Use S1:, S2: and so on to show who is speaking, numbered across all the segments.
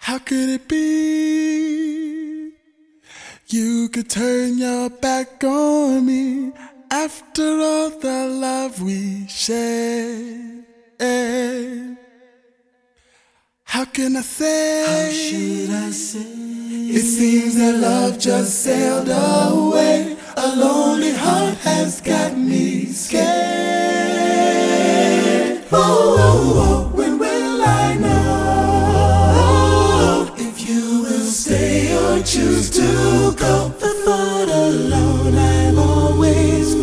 S1: How could it be you could turn your back on me after all the love we shared? How can I say?
S2: How should I say?
S1: It seems that love just sailed away. A lonely heart has got me scared. Oh, oh, oh, when will I know if you will stay or choose to go? The thought alone I'm always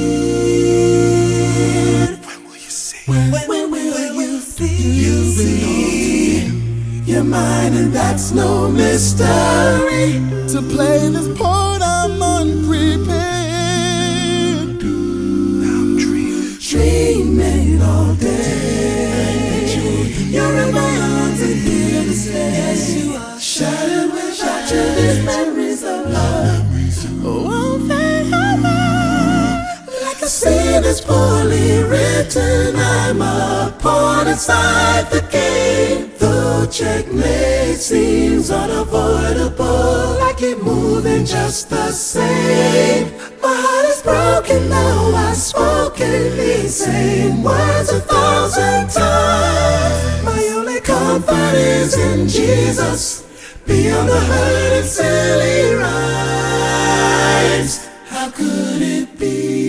S1: feared. When will you see? When will you see? You're mine and that's no mystery. To play this part I'm unprepared. I'm dreaming all day. You're in my arms and here to stay. Yes, you are. Shattered without you, these memories of love won't fade away. Like a scene that's poorly written, I'm a pawn inside the game. Though checkmate seems unavoidable, I keep moving just the same. My heart is broken now, I've spoken these same words 1,000 times. My only comfort is in Jesus, beyond the hurt and silly rhymes. How could it be?